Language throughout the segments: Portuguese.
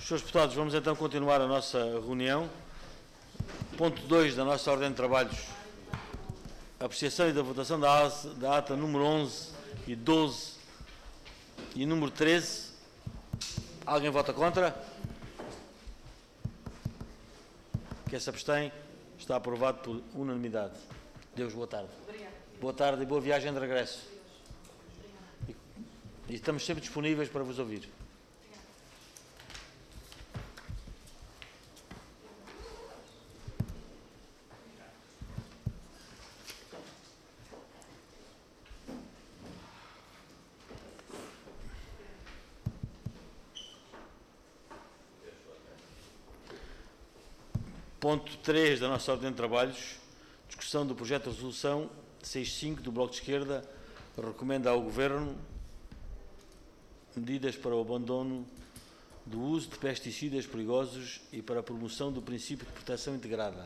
Senhores deputados, vamos então continuar a nossa reunião. Ponto 2 da nossa ordem de trabalhos. Apreciação e da votação da ata número 11 e 12 e número 13. Alguém vota contra? Quem se abstém? Está aprovado por unanimidade. Deus, boa tarde. Obrigada. Boa tarde e boa viagem de regresso. E estamos sempre disponíveis para vos ouvir. Ponto 3 da nossa ordem de trabalhos, discussão do projeto de resolução 65 do Bloco de Esquerda, recomenda ao Governo medidas para o abandono do uso de pesticidas perigosos e para a promoção do princípio de proteção integrada.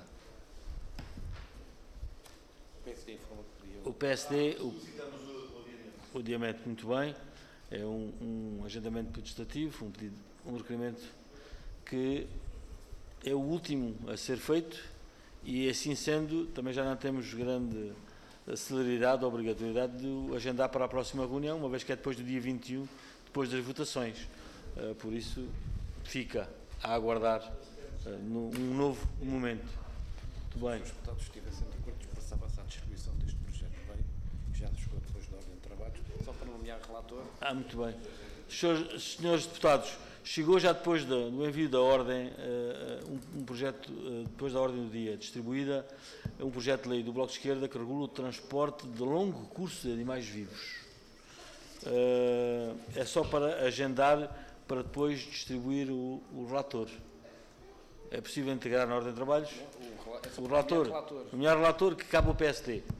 O PSD, o adiamento, muito bem, é um agendamento legislativo, um requerimento que é o último a ser feito e, assim sendo, também já não temos grande celeridade ou obrigatoriedade de o agendar para a próxima reunião, uma vez que é depois do dia 21, depois das votações. Por isso, fica a aguardar um novo momento. Muito bem. Se os deputados estivessem de acordo, expressava-se a distribuição deste projeto de lei, que já chegou depois da ordem de trabalhos, só para nomear relator. Muito bem. Senhores deputados, chegou já depois do envio da ordem, um projeto, depois da ordem do dia distribuída, um projeto de lei do Bloco de Esquerda que regula o transporte de longo curso de animais vivos. É só para agendar, para depois distribuir o relator. É possível integrar na ordem de trabalhos? O relator, nomear relator que cabe ao PSD.